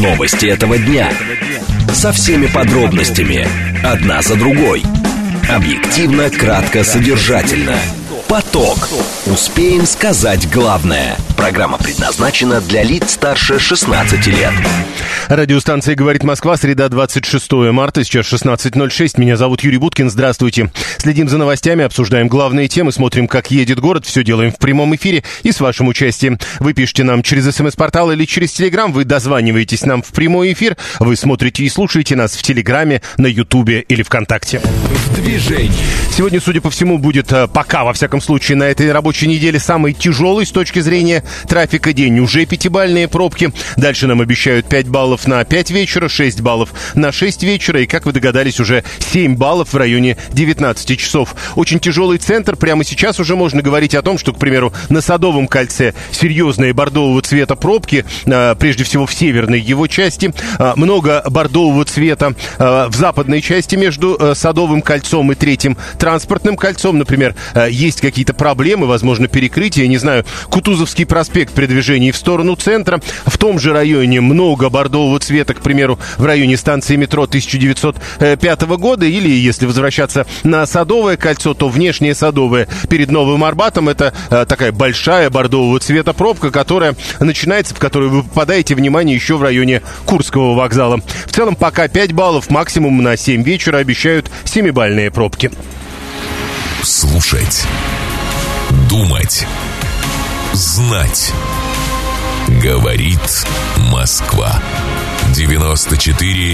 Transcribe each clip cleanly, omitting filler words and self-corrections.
Новости этого дня. Со всеми подробностями. Одна за другой. Объективно, кратко, содержательно. Поток. Успеем сказать главное. Программа предназначена для лиц старше 16 лет. Радиостанция «Говорит Москва», среда, 26 марта, сейчас 16:06. Меня зовут Юрий Буткин, здравствуйте. Следим за новостями, обсуждаем главные темы, смотрим, как едет город. Все делаем в прямом эфире и с вашим участием. Вы пишете нам через СМС-портал или через Телеграм, вы дозваниваетесь нам в прямой эфир, вы смотрите и слушаете нас в Телеграме, на Ютубе или ВКонтакте. В движении. Сегодня, судя по всему, будет пока, во всяком случае, на этой рабочей неделе самый тяжелый с точки зрения трафика день. Уже 5-бальные пробки. Дальше нам обещают 5 баллов на 5 вечера, 6 баллов на 6 вечера. И, как вы догадались, уже 7 баллов в районе 19 часов. Очень тяжелый центр. Прямо сейчас уже можно говорить о том, что, к примеру, на Садовом кольце серьезные бордового цвета пробки, прежде всего в северной его части. Много бордового цвета в западной части между Садовым кольцом и Третьим транспортным кольцом. Например, есть какие-то проблемы, возможно, перекрытие, не знаю, Кутузовский проспект при движении в сторону центра. В том же районе много бордового цвета, к примеру, в районе станции метро 1905 года. Или, если возвращаться на Садовое кольцо, то внешнее Садовое перед Новым Арбатом. Это такая большая бордового цвета пробка, которая начинается, в которую вы попадаете, внимание, еще в районе Курского вокзала. В целом, пока 5 баллов, максимум на 7 вечера обещают 7-бальные пробки. Слушать, думать, знать. Говорит Москва. 94,8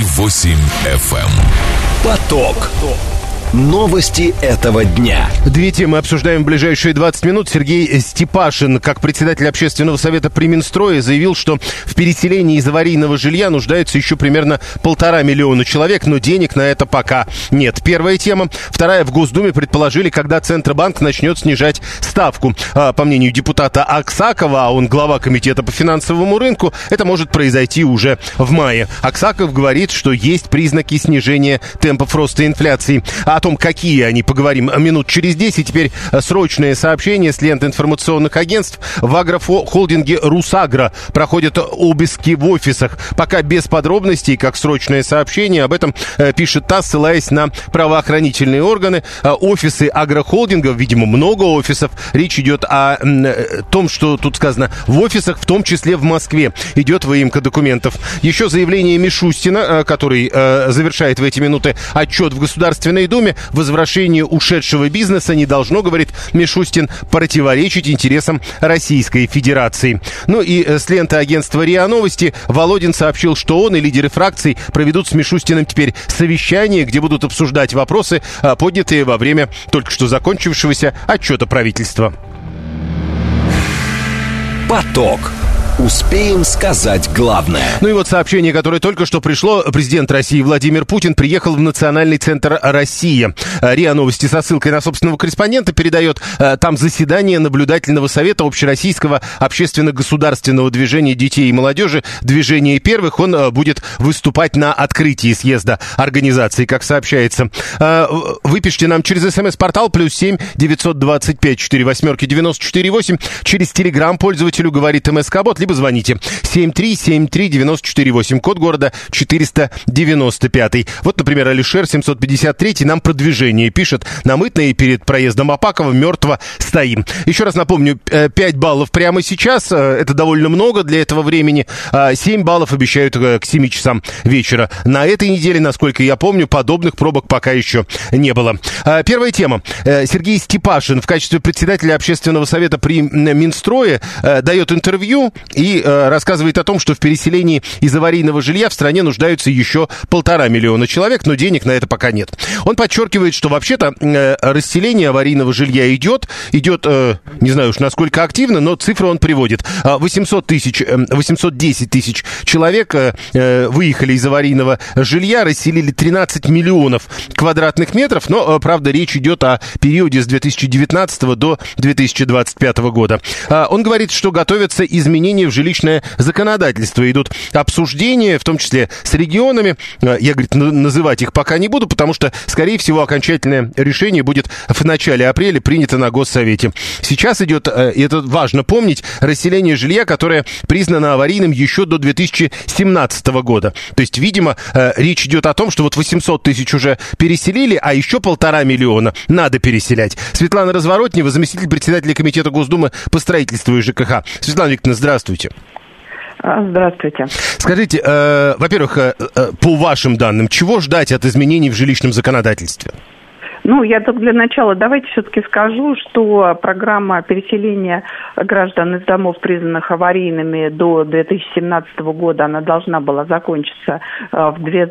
FM. Поток. Новости этого дня. Две темы обсуждаем в ближайшие 20 минут. Сергей Степашин, как председатель общественного совета при Минстрое, заявил, что в переселении из аварийного жилья нуждаются еще примерно 1,5 миллиона человек, но денег на это пока нет. Первая тема. Вторая. В Госдуме предположили, когда Центробанк начнет снижать ставку. По мнению депутата Аксакова, а он глава комитета по финансовому рынку, это может произойти уже в мае. Аксаков говорит, что есть признаки снижения темпов роста инфляции. О том, какие они, поговорим минут через 10. Теперь срочное сообщение с ленты информационных агентств. В агрохолдинге «Русагро» проходят обыски в офисах. Пока без подробностей, как срочное сообщение. Об этом пишет ТАСС, ссылаясь на правоохранительные органы. Офисы агрохолдингов, видимо, много офисов. Речь идет о том, что тут сказано, в офисах, в том числе в Москве, идет выемка документов. Еще заявление Мишустина, который завершает в эти минуты отчет в Государственной Думе. Возвращение ушедшего бизнеса не должно, говорит Мишустин, противоречить интересам Российской Федерации. Ну и с ленты агентства РИА Новости Володин сообщил, что он и лидеры фракций проведут с Мишустиным теперь совещание, где будут обсуждать вопросы, поднятые во время только что закончившегося отчета правительства. Поток. Успеем сказать главное. Ну и вот сообщение, которое только что пришло. Президент России Владимир Путин приехал в Национальный центр «Россия». РИА Новости со ссылкой на собственного корреспондента передает. Там заседание наблюдательного совета общероссийского общественно-государственного движения детей и молодежи «Движение первых». Он будет выступать на открытии съезда организации, как сообщается. Вы пишите нам через СМС-портал +7 925 48 94 8. Через Телеграм пользователю говорит МСК-бот, либо звоните 7373948, код города 495. Вот, например, Алишер 753 нам про движение пишет. На Мытной перед проездом Апакова мертво стоим. Еще раз напомню, 5 баллов прямо сейчас. Это довольно много для этого времени. 7 баллов обещают к 7 часам вечера. На этой неделе, насколько я помню, подобных пробок пока еще не было. Первая тема. Сергей Степашин в качестве председателя общественного совета при Минстрое дает интервью и рассказывает о том, что в переселении из аварийного жилья в стране нуждаются еще 1,5 миллиона человек, но денег на это пока нет. Он подчеркивает, что вообще-то расселение аварийного жилья идет, не знаю уж насколько активно, но цифры он приводит. 810 тысяч человек выехали из аварийного жилья, расселили 13 миллионов квадратных метров, но, правда, речь идет о периоде с 2019 до 2025 года. Он говорит, что готовятся изменения в жилищное законодательство. Идут обсуждения, в том числе с регионами. Я, говорит, называть их пока не буду, потому что, скорее всего, окончательное решение будет в начале апреля принято на Госсовете. Сейчас идет, и это важно помнить, расселение жилья, которое признано аварийным еще до 2017 года. То есть, видимо, речь идет о том, что вот 800 тысяч уже переселили, а еще 1,5 миллиона надо переселять. Светлана Разворотнева, заместитель председателя Комитета Госдумы по строительству и ЖКХ. Светлана Викторовна, здравствуйте. Здравствуйте. Скажите, во-первых, по вашим данным, чего ждать от изменений в жилищном законодательстве? Ну, я только для начала давайте все-таки скажу, что программа переселения граждан из домов, признанных аварийными, до 2017 года, она должна была закончиться в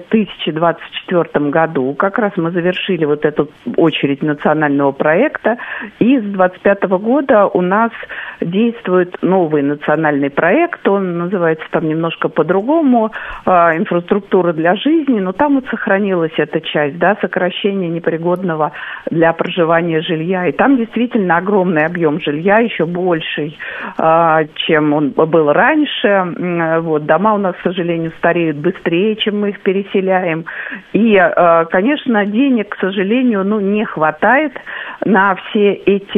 2024 году. Как раз мы завершили вот эту очередь национального проекта, и с 2025 года у нас действует новый национальный проект, он называется там немножко по-другому, инфраструктура для жизни, но там вот сохранилась эта часть, да, сокращение непригодного для проживания жилья. И там действительно огромный объем жилья, еще больший, чем он был раньше. Вот, дома у нас, к сожалению, стареют быстрее, чем мы их переселяем. И, конечно, денег, к сожалению, не хватает на все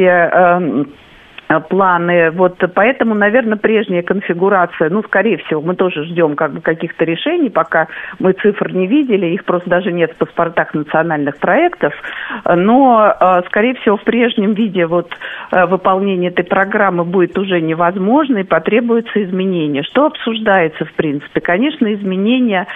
эти планы. Вот поэтому, наверное, прежняя конфигурация, скорее всего, мы тоже ждем каких-то решений, пока мы цифр не видели, их просто даже нет в паспортах национальных проектов, но, скорее всего, в прежнем виде выполнение этой программы будет уже невозможно и потребуются изменения. Что обсуждается, в принципе? Конечно, изменение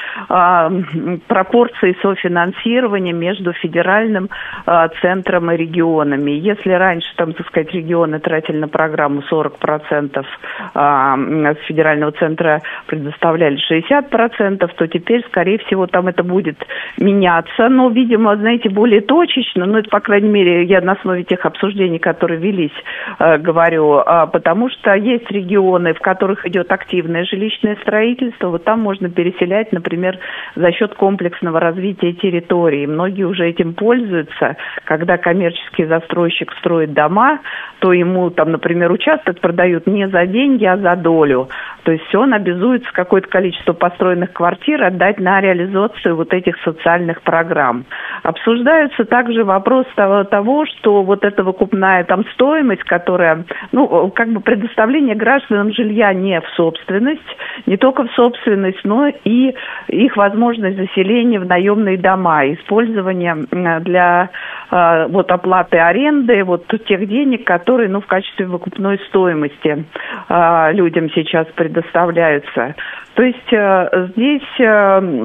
пропорций софинансирования между федеральным центром и регионами. Если раньше, регионы тратили на программу 40%, с федерального центра предоставляли 60%, то теперь, скорее всего, там это будет меняться. Но, видимо, более точечно, это, по крайней мере, я на основе тех обсуждений, которые велись, говорю, потому что есть регионы, в которых идет активное жилищное строительство, вот там можно переселять, например, за счет комплексного развития территории. Многие уже этим пользуются. Когда коммерческий застройщик строит дома, то ему например, участок продают не за деньги, а за долю. То есть он обязуется какое-то количество построенных квартир отдать на реализацию вот этих социальных программ. Обсуждаются также вопрос того, что вот эта выкупная стоимость, которая, предоставление гражданам жилья не в собственность, не только в собственность, но и их возможность заселения в наемные дома, использование для оплаты аренды тех денег, которые, в качестве выкупной стоимости людям сейчас предоставляются. То есть здесь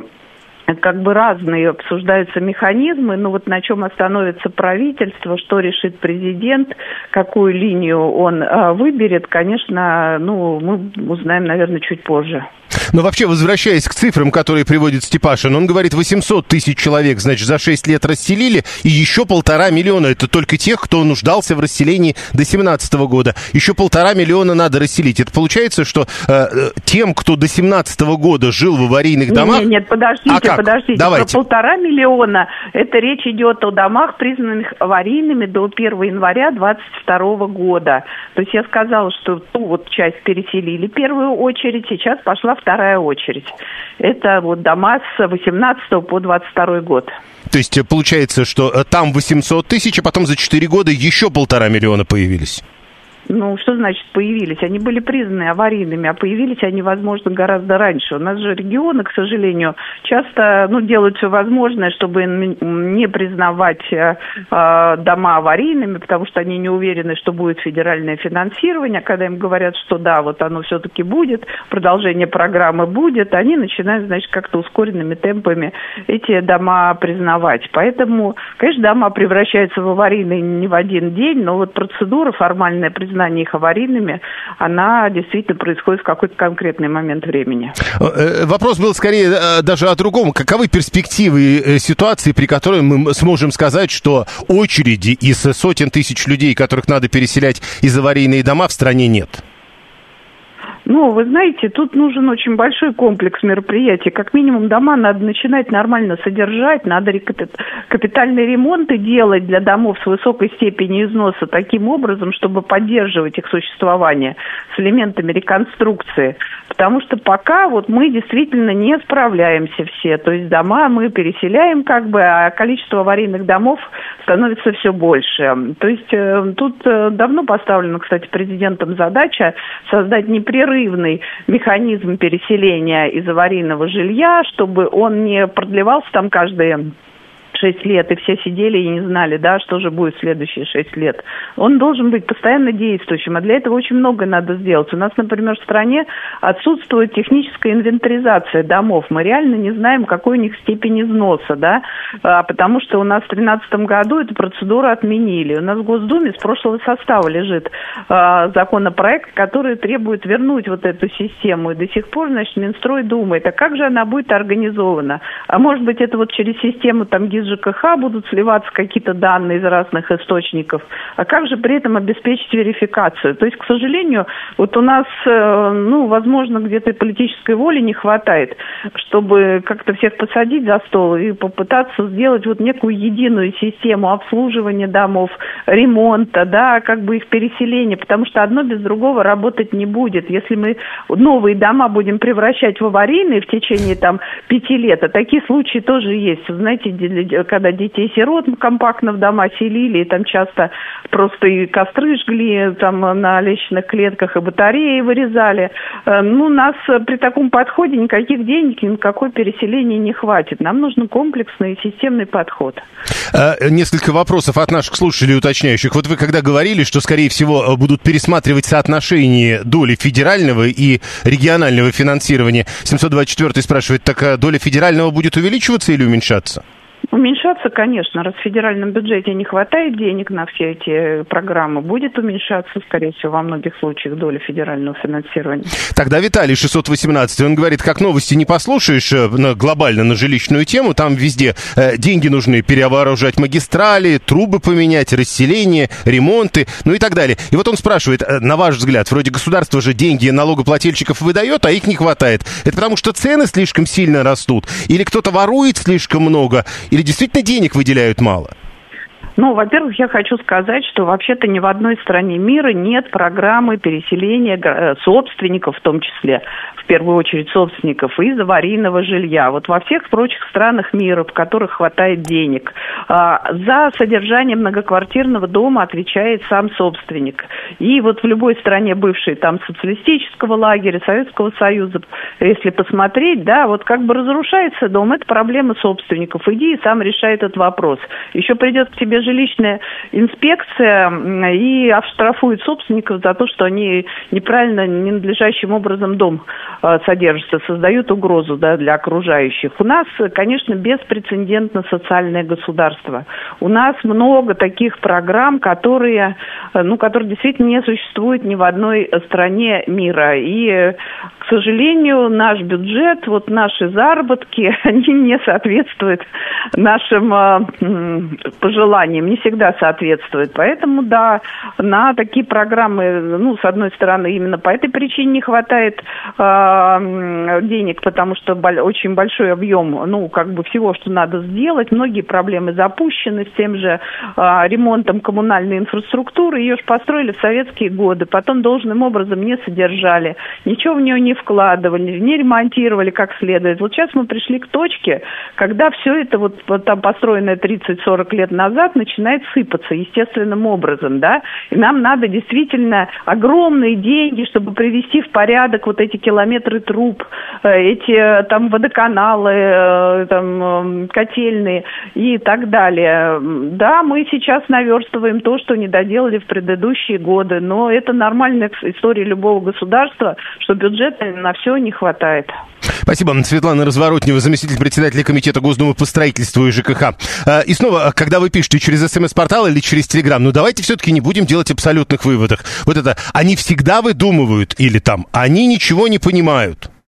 разные обсуждаются механизмы, на чем остановится правительство, что решит президент, какую линию он выберет, конечно, мы узнаем, наверное, чуть позже. Но вообще, возвращаясь к цифрам, которые приводит Степашин, он говорит, 800 тысяч человек, за 6 лет расселили, и еще 1,5 миллиона. Это только тех, кто нуждался в расселении до 2017 года. Еще 1,5 миллиона надо расселить. Это получается, что тем, кто до 2017 года жил в аварийных домах... Нет, подождите. Давайте. Про 1,5 миллиона, это речь идет о домах, признанных аварийными до 1 января 2022 года. То есть я сказала, что ту часть переселили в первую очередь, сейчас пошла вторая очередь. Это дома с 18 по 22 год. То есть получается, что там 800 тысяч, а потом за 4 года еще 1,5 миллиона появились? Что значит появились? Они были признаны аварийными, а появились они, возможно, гораздо раньше. У нас же регионы, к сожалению, часто делают все возможное, чтобы не признавать дома аварийными, потому что они не уверены, что будет федеральное финансирование. Когда им говорят, что да, оно все-таки будет, продолжение программы будет, они начинают, как-то ускоренными темпами эти дома признавать. Поэтому, конечно, дома превращаются в аварийные не в один день, но процедура, формальное признание их аварийными, она действительно происходит в какой-то конкретный момент времени. Вопрос был скорее даже о другом. Каковы перспективы ситуации, при которой мы сможем сказать, что очереди из сотен тысяч людей, которых надо переселять из аварийные дома, в стране нет? Ну, вы знаете, тут нужен очень большой комплекс мероприятий. Как минимум, дома надо начинать нормально содержать, надо капитальные ремонты делать для домов с высокой степенью износа таким образом, чтобы поддерживать их существование с элементами реконструкции. Потому что пока вот мы действительно не справляемся все. То есть дома мы переселяем как бы, а количество аварийных домов становится все больше. То есть тут давно поставлена, кстати, президентом задача создать непрерывный механизм переселения из аварийного жилья, чтобы он не продлевался там каждые 6 лет, и все сидели и не знали, да, что же будет в следующие 6 лет. Он должен быть постоянно действующим, а для этого очень много надо сделать. У нас, например, в стране отсутствует техническая инвентаризация домов. Мы реально не знаем, какой у них степень износа, да, потому что у нас в 2013 году эту процедуру отменили. У нас в Госдуме с прошлого состава лежит законопроект, который требует вернуть вот эту систему. И до сих пор, значит, Минстрой думает, а как же она будет организована? А может быть, это вот через систему там ЖКХ будут сливаться какие-то данные из разных источников, а как же при этом обеспечить верификацию? То есть, к сожалению, вот у нас, возможно, где-то политической воли не хватает, чтобы как-то всех посадить за стол и попытаться сделать вот некую единую систему обслуживания домов, ремонта, да, как бы их переселения, потому что одно без другого работать не будет. Если мы новые дома будем превращать в аварийные в течение там 5 лет, а такие случаи тоже есть. Знаете, когда детей-сирот компактно в дома селили, и там часто просто и костры жгли там на лестничных клетках, и батареи вырезали. Нас при таком подходе никаких денег, никакой переселения не хватит. Нам нужен комплексный и системный подход. Несколько вопросов от наших слушателей уточняющих. Вот вы когда говорили, что, скорее всего, будут пересматривать соотношение доли федерального и регионального финансирования, 724-й спрашивает, так доля федерального будет увеличиваться или уменьшаться? Уменьшаться, конечно, раз в федеральном бюджете не хватает денег на все эти программы, будет уменьшаться, скорее всего, во многих случаях доля федерального финансирования. Тогда Виталий, 618, он говорит, как новости не послушаешь глобально на жилищную тему, там везде деньги нужны перевооружать магистрали, трубы поменять, расселение, ремонты, и так далее. И вот он спрашивает, на ваш взгляд, вроде государство же деньги налогоплательщиков выдает, а их не хватает. Это потому что цены слишком сильно растут? Или кто-то ворует слишком много? Или действительно денег выделяют мало? Во-первых, я хочу сказать, что вообще-то ни в одной стране мира нет программы переселения собственников, в том числе, в первую очередь собственников, из аварийного жилья. Вот во всех прочих странах мира, в которых хватает денег, за содержание многоквартирного дома отвечает сам собственник. И вот в любой стране бывшей там социалистического лагеря, Советского Союза, если посмотреть, да, вот как бы разрушается дом, это проблема собственников. Иди и сам решай этот вопрос. Еще придет к тебе жилищная инспекция и оштрафует собственников за то, что они неправильно, ненадлежащим образом дом содержатся, создают угрозу, да, для окружающих. У нас, конечно, беспрецедентно социальное государство. У нас много таких программ, которые действительно не существуют ни в одной стране мира. И, к сожалению, наш бюджет, вот наши заработки, они не соответствуют нашим пожеланиям, не всегда соответствуют. Поэтому, да, на такие программы, с одной стороны, именно по этой причине не хватает денег, потому что очень большой объем, всего, что надо сделать. Многие проблемы запущены с тем же ремонтом коммунальной инфраструктуры. Ее же построили в советские годы, потом должным образом не содержали, ничего в нее не вкладывали, не ремонтировали как следует. Вот сейчас мы пришли к точке, когда все это вот там построенное 30-40 лет назад начинает сыпаться естественным образом, да, и нам надо действительно огромные деньги, чтобы привести в порядок вот эти километры труб, эти там водоканалы, там котельные и так далее. Да, мы сейчас наверстываем то, что не доделали в предыдущие годы, но это нормальная история любого государства, что бюджета на все не хватает. Спасибо. Светлана Разворотнева, заместитель председателя комитета Госдумы по строительству и ЖКХ. И снова, когда вы пишете через СМС-портал или через Телеграм, давайте все-таки не будем делать абсолютных выводов. Вот это, они всегда выдумывают или там, они ничего не понимают.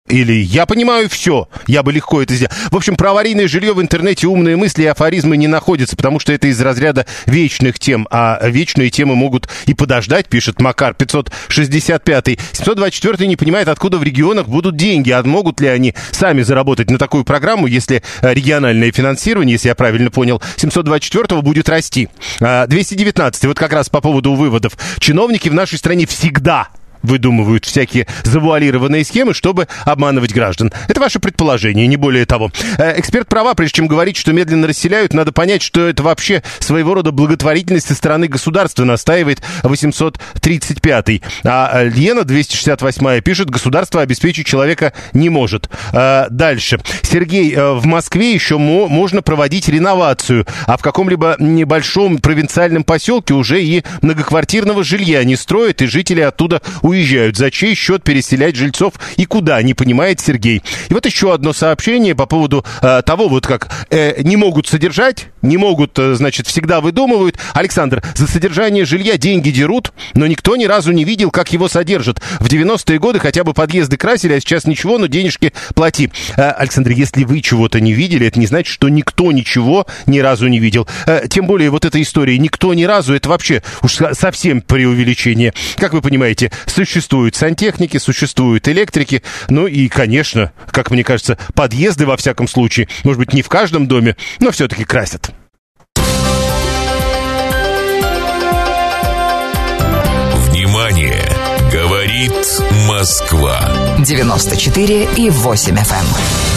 Или «я понимаю все, я бы легко это сделал». В общем, про аварийное жилье в интернете умные мысли и афоризмы не находятся, потому что это из разряда вечных тем, а вечные темы могут и подождать, пишет Макар 565-й. 724-й не понимает, откуда в регионах будут деньги, а могут ли они сами заработать на такую программу, если региональное финансирование, если я правильно понял, 724-го будет расти. 219-й, вот как раз по поводу выводов. Чиновники в нашей стране всегда выдумывают всякие завуалированные схемы, чтобы обманывать граждан. Это ваше предположение, не более того. Эксперт права, прежде чем говорить, что медленно расселяют, надо понять, что это вообще своего рода благотворительность со стороны государства, настаивает 835-й. А Лена, 268-я, пишет, государство обеспечить человека не может. Дальше. Сергей, в Москве еще можно проводить реновацию, а в каком-либо небольшом провинциальном поселке уже и многоквартирного жилья не строят, и жители оттуда уезжают. За чей счет переселять жильцов и куда, не понимает Сергей. И вот еще одно сообщение по поводу того, вот как не могут содержать, не могут, значит, всегда выдумывают. Александр, за содержание жилья деньги дерут, но никто ни разу не видел, как его содержат. В 90-е годы хотя бы подъезды красили, а сейчас ничего, но денежки плати. Александр, если вы чего-то не видели, это не значит, что никто ничего ни разу не видел. Тем более вот эта история «никто ни разу» — это вообще уж совсем преувеличение. Как вы понимаете, существуют сантехники, существуют электрики, ну и, конечно, как мне кажется, подъезды, во всяком случае, может быть, не в каждом доме, но все-таки красят. Внимание! Говорит Москва. 94,8 FM.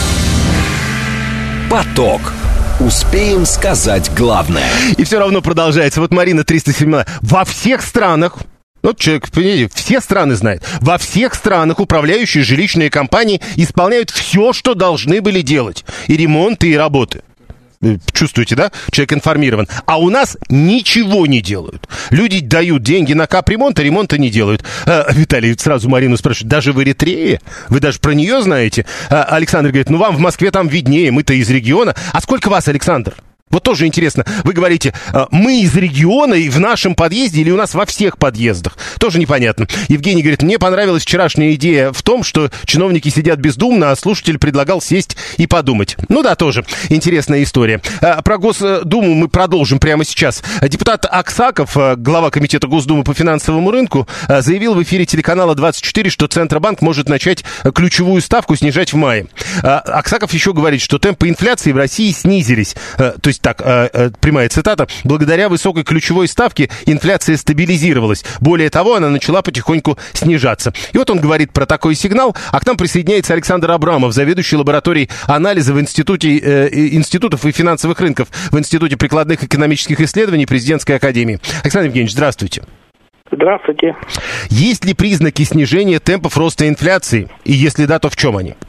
Поток. Успеем сказать главное. И все равно продолжается. Вот Марина 307. Во всех странах, вот человек, понимаете, все страны знают. Во всех странах управляющие жилищные компании исполняют все, что должны были делать. И ремонты, и работы. Чувствуете, да? Человек информирован. А у нас ничего не делают. Люди дают деньги на капремонт, а ремонта не делают. Виталий сразу Марину спрашивает, даже в Эритрее? Вы даже про нее знаете? Александр говорит, ну вам в Москве там виднее, мы-то из региона. А сколько вас, Александр? Вот тоже интересно, вы говорите, мы из региона и в нашем подъезде или у нас во всех подъездах? Тоже непонятно. Евгений говорит, мне понравилась вчерашняя идея в том, что чиновники сидят бездумно, а слушатель предлагал сесть и подумать. Ну да, тоже интересная история. Про Госдуму мы продолжим прямо сейчас. Депутат Аксаков, глава комитета Госдумы по финансовому рынку, заявил в эфире телеканала 24, что Центробанк может начать ключевую ставку снижать в мае. Аксаков еще говорит, что темпы инфляции в России снизились. То есть так, прямая цитата, благодаря высокой ключевой ставке инфляция стабилизировалась. Более того, она начала потихоньку снижаться. И вот он говорит про такой сигнал, а к нам присоединяется Александр Абрамов, заведующий лабораторией анализа в Институте институтов и финансовых рынков в Институте прикладных экономических исследований Президентской академии. Александр Евгеньевич, здравствуйте. Здравствуйте. Есть ли признаки снижения темпов роста инфляции? И если да, то в чем они?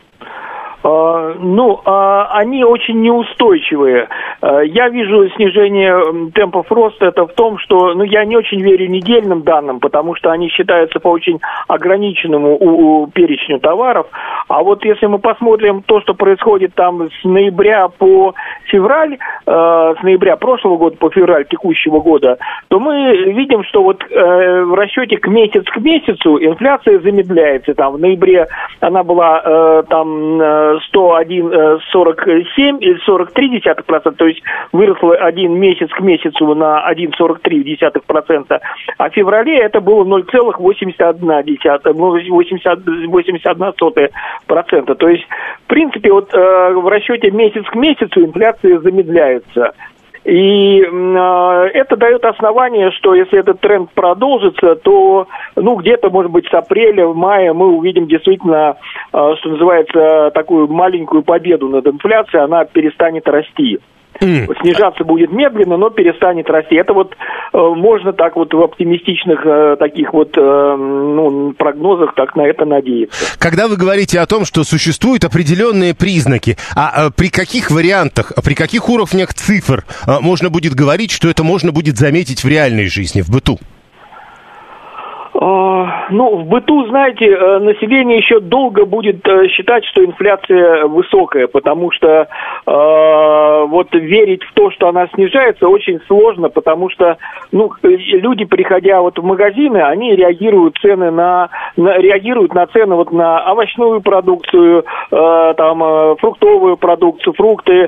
Они очень неустойчивые. Я вижу снижение темпов роста это в том, что, я не очень верю недельным данным, потому что они считаются по очень ограниченному перечню товаров. А вот если мы посмотрим то, что происходит там с ноября по февраль, с ноября прошлого года по февраль текущего года, то мы видим, что вот в расчете к месяцу инфляция замедляется. Там в ноябре она была 101,47 или 43%, то есть выросла один месяц к месяцу на 1,43%, а в феврале это было 0,81%. То есть, в принципе, вот в расчете месяц к месяцу инфляция замедляется. И это дает основание, что если этот тренд продолжится, то, где-то, может быть, с апреля, мая мы увидим действительно, что называется, такую маленькую победу над инфляцией, она перестанет расти. Снижаться будет медленно, но перестанет расти. Это вот можно так вот в оптимистичных таких вот прогнозах так на это надеяться. Когда вы говорите о том, что существуют определенные признаки, при каких вариантах, при каких уровнях цифр можно будет говорить, что это можно будет заметить в реальной жизни, в быту? Ну, в быту, знаете, население еще долго будет считать, что инфляция высокая, потому что вот верить в то, что она снижается, очень сложно, потому что, ну, люди, приходя вот в магазины, они реагируют реагируют на цены вот на овощную продукцию, там, фруктовую продукцию, фрукты,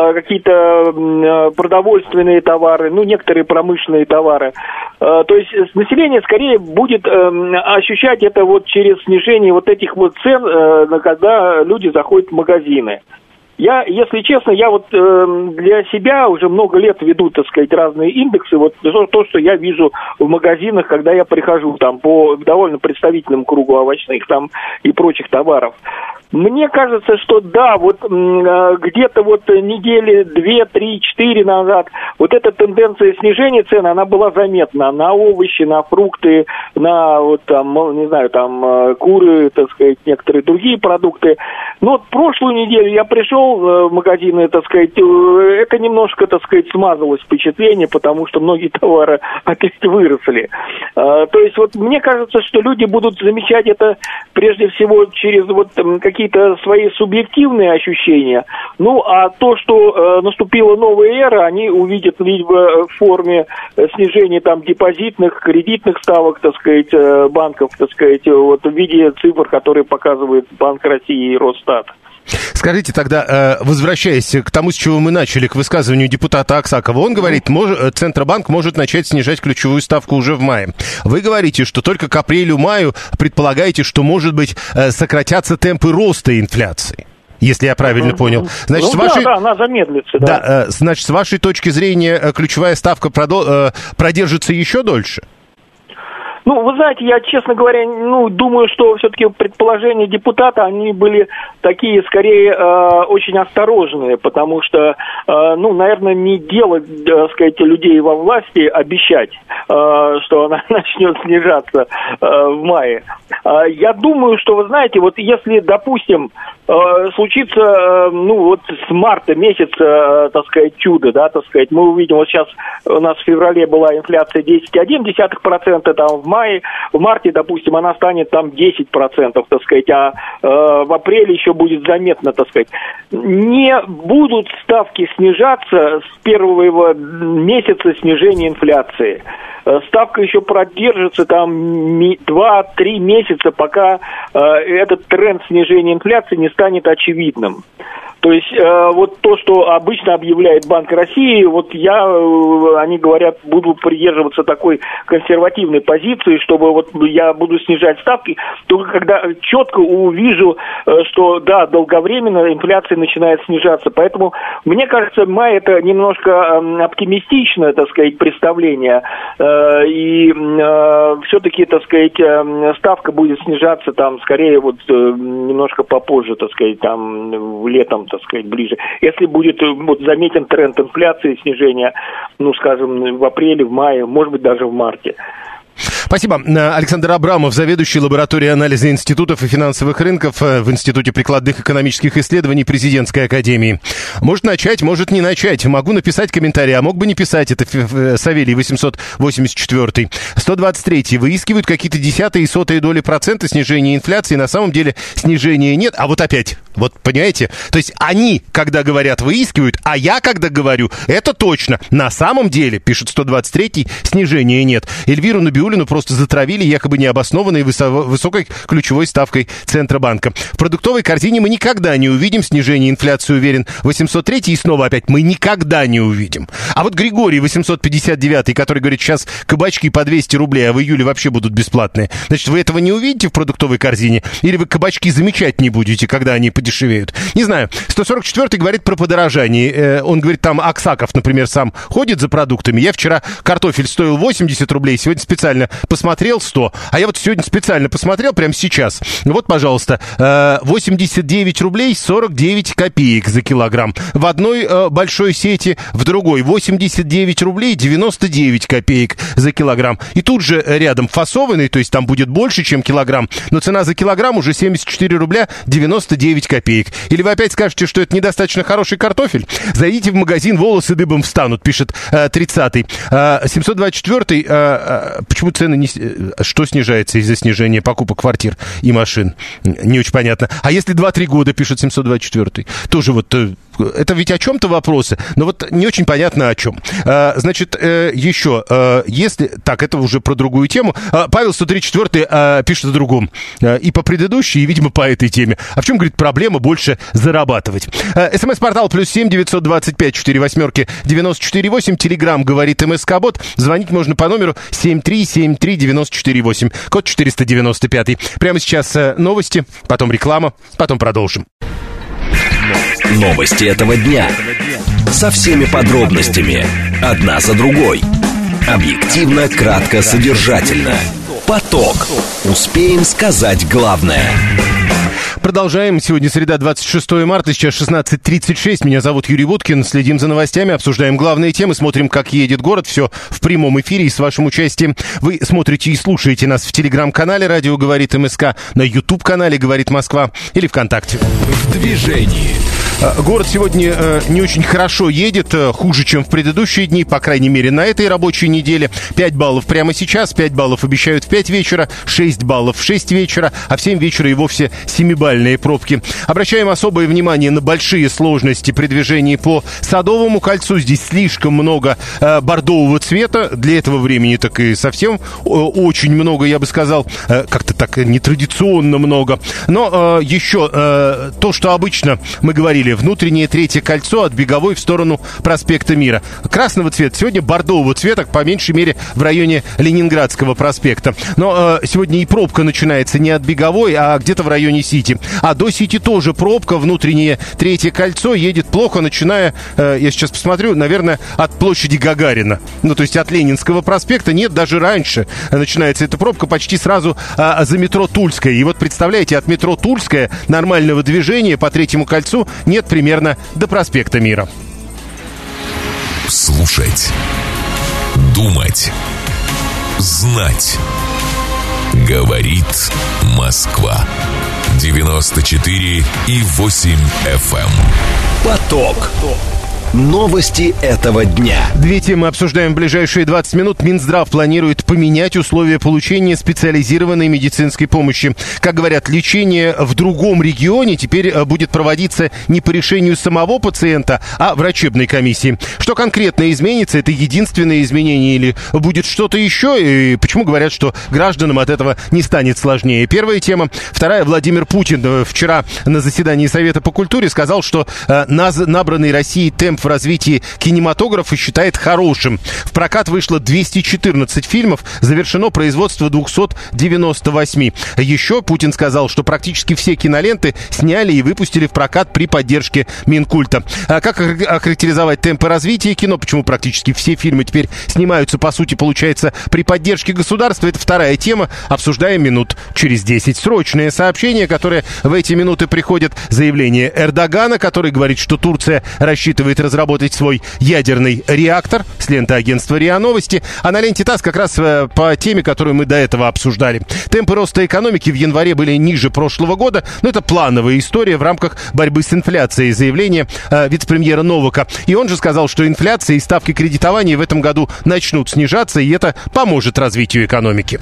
какие-то продовольственные товары, ну, некоторые промышленные товары. То есть население скорее будет ощущать это вот через снижение вот этих вот цен, когда люди заходят в магазины. Если честно, я вот для себя уже много лет веду, так сказать, разные индексы. Вот то, что я вижу в магазинах, когда я прихожу там по довольно представительному кругу овощных там и прочих товаров. Мне кажется, что да, вот где-то вот недели 2, 3, 4 назад вот эта тенденция снижения цен, она была заметна на овощи, на фрукты, на вот там, не знаю, там куры, так сказать, некоторые другие продукты. Но вот прошлую неделю я пришел в магазины, так сказать, это немножко, так сказать, смазалось впечатление, потому что многие товары опять выросли. То есть вот мне кажется, что люди будут замечать это прежде всего через вот какие-то свои субъективные ощущения. Ну, а то, что наступила новая эра, они увидят либо в форме снижения там депозитных, кредитных ставок, так сказать, банков, так сказать, вот в виде цифр, которые показывает Банк России и Росстат. Скажите тогда, возвращаясь к тому, с чего мы начали, к высказыванию депутата Аксакова, он говорит, Центробанк может начать снижать ключевую ставку уже в мае. Вы говорите, что только к апрелю-маю предполагаете, что, может быть, сократятся темпы роста инфляции. Если я правильно понял. Значит, да, она замедлится. Да, значит, с вашей точки зрения, ключевая ставка продержится еще дольше? Ну, вы знаете, я, честно говоря, думаю, что все-таки предположения депутата, они были такие, скорее, очень осторожные, потому что, наверное, не дело, так сказать, людей во власти обещать, что она начнет снижаться в мае. Я думаю, что, вы знаете, вот если, допустим, случится, вот с марта месяца, так сказать, чудо, да, так сказать, мы увидим, вот сейчас у нас в феврале была инфляция 10,1%, там в марте, допустим, она станет там 10%, так сказать, а в апреле еще будет заметно, так сказать. Не будут ставки снижаться с первого месяца снижения инфляции. Ставка еще продержится там 2-3 месяца, пока этот тренд снижения инфляции не станет очевидным. То есть вот то, что обычно объявляет Банк России, вот они говорят, буду придерживаться такой консервативной позиции, чтобы вот я буду снижать ставки, только когда четко увижу, что да, долговременно инфляция начинает снижаться. Поэтому, мне кажется, май это немножко оптимистичное, так сказать, представление. И все-таки, так сказать, ставка будет снижаться там скорее вот немножко попозже, так сказать, там летом, так сказать, ближе. Если будет вот заметен тренд инфляции, снижения, скажем, в апреле, в мае, может быть, даже в марте. Спасибо. Александр Абрамов, заведующий лабораторией анализа институтов и финансовых рынков в Институте прикладных экономических исследований Президентской академии. Может начать, может не начать. Могу написать комментарий, а мог бы не писать. Это Савелий, 884. 123. Выискивают какие-то десятые и сотые доли процента снижения инфляции. На самом деле снижения нет. А вот опять, вот понимаете? То есть они, когда говорят, выискивают, а я, когда говорю, это точно. На самом деле, пишет 123, снижения нет. Эльвиру Набиуллину просто затравили якобы необоснованной высокой ключевой ставкой Центробанка. В продуктовой корзине мы никогда не увидим снижение инфляции, уверен 803, и снова опять мы никогда не увидим. А вот Григорий 859, который говорит, сейчас кабачки по 200 рублей, а в июле вообще будут бесплатные. Значит, вы этого не увидите в продуктовой корзине? Или вы кабачки замечать не будете, когда они подешевеют? Не знаю. 144 говорит про подорожание. Он говорит, там Аксаков, например, сам ходит за продуктами. Я вчера картофель стоил 80 рублей, сегодня специально посмотрел 100. А я вот сегодня специально посмотрел прямо сейчас. Вот, пожалуйста, 89 рублей 49 копеек за килограмм. В одной большой сети, в другой 89 рублей 99 копеек за килограмм. И тут же рядом фасованный, то есть там будет больше, чем килограмм, но цена за килограмм уже 74 рубля 99 копеек. копеек. Или вы опять скажете, что это недостаточно хороший картофель? Зайдите в магазин, волосы дыбом встанут, пишет 30-й. 724-й, почему цены не... Что снижается из-за снижения покупок квартир и машин? Не очень понятно. А если 2-3 года, пишет 724-й? Тоже вот... Это ведь о чем-то вопросы, но вот не очень понятно о чем. Значит, еще, если... Так, это уже про другую тему. Павел 134 пишет о другом. И по предыдущей, и, видимо, по этой теме. А в чем, говорит, проблема больше зарабатывать? СМС-портал +7 925 48 94 8. Телеграм говорит МСК-бот. Звонить можно по номеру 7373 94 8. Код 495. Прямо сейчас новости, потом реклама, потом продолжим. Новости этого дня. Со всеми подробностями. Одна за другой. Объективно, кратко, содержательно. Поток. Успеем сказать главное. Продолжаем. Сегодня среда, 26 марта, сейчас 16:36. Меня зовут Юрий Буткин. Следим за новостями, обсуждаем главные темы, смотрим, как едет город. Все в прямом эфире и с вашим участием. Вы смотрите и слушаете нас в телеграм-канале «Радио говорит МСК», на YouTube-канале «Говорит Москва» или ВКонтакте. В движении. Город сегодня не очень хорошо едет, хуже, чем в предыдущие дни, по крайней мере, на этой рабочей неделе. 5 баллов прямо сейчас, 5 баллов обещают в 5 вечера, 6 баллов в 6 вечера, а в 7 вечера и вовсе 7-бальные пробки. Обращаем особое внимание на большие сложности при движении по Садовому кольцу. Здесь слишком много бордового цвета, для этого времени так и совсем очень много, я бы сказал, как-то так нетрадиционно много. Но еще то, что обычно мы говорили, внутреннее третье кольцо от Беговой в сторону проспекта Мира. Красного цвета, сегодня бордового цвета, по меньшей мере, в районе Ленинградского проспекта. Но сегодня и пробка начинается не от Беговой, а где-то в районе Сити. А до Сити тоже пробка, внутреннее третье кольцо едет плохо, начиная, я сейчас посмотрю, наверное, от площади Гагарина. Ну, то есть от Ленинского проспекта. Нет, даже раньше начинается эта пробка почти сразу за метро Тульская. И вот, представляете, от метро Тульская нормального движения по третьему кольцу нет примерно до проспекта Мира. Слушать. Думать. Знать. Говорит Москва. 94,8 FM. Поток. Новости этого дня. Две темы обсуждаем в ближайшие 20 минут. Минздрав планирует поменять условия получения специализированной медицинской помощи. Как говорят, лечение в другом регионе теперь будет проводиться не по решению самого пациента, а врачебной комиссии. Что конкретно изменится? Это единственное изменение или будет что-то еще? И почему говорят, что гражданам от этого не станет сложнее? Первая тема. Вторая. Владимир Путин вчера на заседании Совета по культуре сказал, что набранный Россией темп в развитии кинематографа считает хорошим. В прокат вышло 214 фильмов, завершено производство 298. Еще Путин сказал, что практически все киноленты сняли и выпустили в прокат при поддержке Минкульта. А как охарактеризовать темпы развития кино? Почему практически все фильмы теперь снимаются, по сути, получается, при поддержке государства? Это вторая тема. Обсуждаем минут через 10. Срочное сообщение, которое в эти минуты приходит. Заявление Эрдогана, который говорит, что Турция рассчитывает разработать свой ядерный реактор, с ленты агентства РИА Новости. А на ленте ТАСС как раз по теме, которую мы до этого обсуждали. Темпы роста экономики в январе были ниже прошлого года, но это плановая история в рамках борьбы с инфляцией. Заявление вице-премьера Новака. И он же сказал, что инфляция и ставки кредитования в этом году начнут снижаться, и это поможет развитию экономики.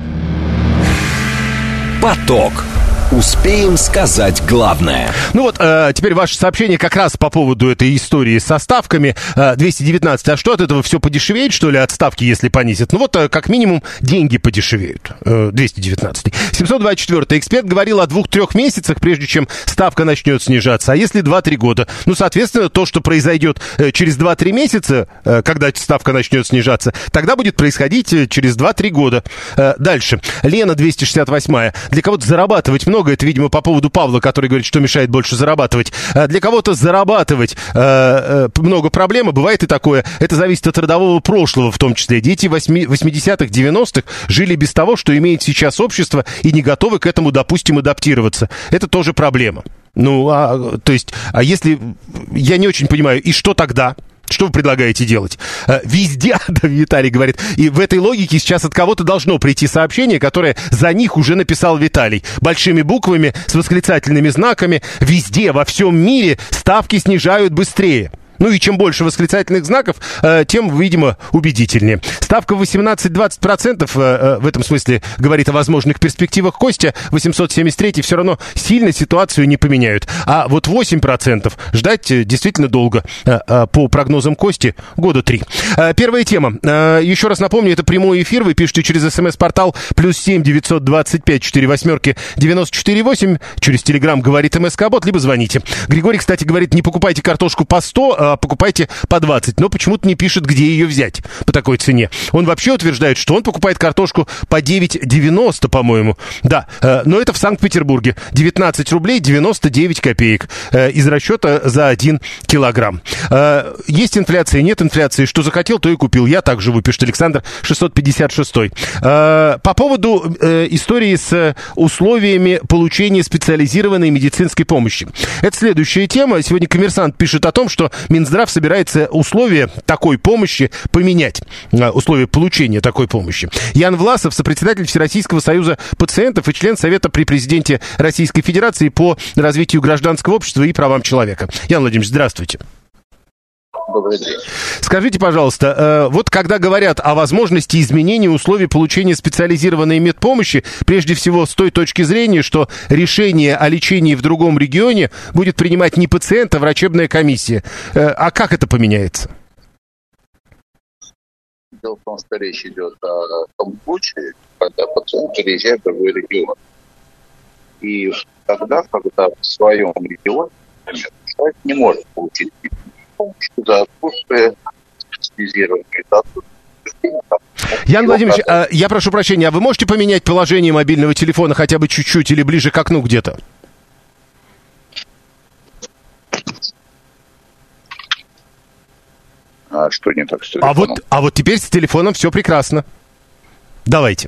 Поток. Успеем сказать главное. Ну вот, теперь ваше сообщение как раз по поводу этой истории со ставками. 219. А что от этого все подешевеет, что ли, от ставки, если понизят? Ну вот, как минимум, деньги подешевеют. 219. 724. Эксперт говорил о 2-3 месяцах, прежде чем ставка начнет снижаться. А если 2-3 года? Ну, соответственно, то, что произойдет через 2-3 месяца, когда ставка начнет снижаться, тогда будет происходить через 2-3 года. Дальше. Лена, 268. Для кого-то зарабатывать много. Это, видимо, по поводу Павла, который говорит, что мешает больше зарабатывать. Для кого-то зарабатывать много проблем, бывает и такое. Это зависит от родового прошлого, в том числе. Дети 80-х, 90-х жили без того, что имеет сейчас общество, и не готовы к этому, допустим, адаптироваться. Это тоже проблема. Ну, то есть, а если... Я не очень понимаю, и что тогда? Что вы предлагаете делать? Везде, да, Виталий говорит. И в этой логике сейчас от кого-то должно прийти сообщение, которое за них уже написал Виталий. Большими буквами, с восклицательными знаками. Везде, во всем мире ставки снижают быстрее. Ну и чем больше восклицательных знаков, тем, видимо, убедительнее. Ставка 18-20% в этом смысле говорит о возможных перспективах Костя. 873 все равно сильно ситуацию не поменяют. А вот 8% ждать действительно долго. По прогнозам Кости, года 3. Первая тема. Еще раз напомню, это прямой эфир. Вы пишете через смс-портал +7 925 48 94 8. Через телеграм говорит МСК-бот, либо звоните. Григорий, кстати, говорит, не покупайте картошку по 100, покупайте по 20, но почему-то не пишет, где ее взять по такой цене. Он вообще утверждает, что он покупает картошку по 9,90, по-моему. Да, но это в Санкт-Петербурге. 19 рублей 99 копеек из расчета за 1 килограмм. Есть инфляция, нет инфляции. Что захотел, то и купил. Я так живу, пишет Александр 656. По поводу истории с условиями получения специализированной медицинской помощи. Это следующая тема. Сегодня «Коммерсант» пишет о том, что Минздрав собирается условия такой помощи поменять, условия получения такой помощи. Ян Власов, сопредседатель Всероссийского союза пациентов и член Совета при президенте Российской Федерации по развитию гражданского общества и правам человека. Ян Владимирович, здравствуйте. Добрый день. Скажите, пожалуйста, вот когда говорят о возможности изменения условий получения специализированной медпомощи, прежде всего с той точки зрения, что решение о лечении в другом регионе будет принимать не пациент, а врачебная комиссия. А как это поменяется? Дело в том, что речь идет о том случае, когда пациент переезжает в другой регион. И тогда, когда в своем регионе, например, человек не может получить помощь за отсутствие специализированной. Ян Владимирович, я прошу прощения, а вы можете поменять положение мобильного телефона хотя бы чуть-чуть или ближе к окну где-то? А что не так с телефоном? А вот теперь с телефоном все прекрасно. Давайте.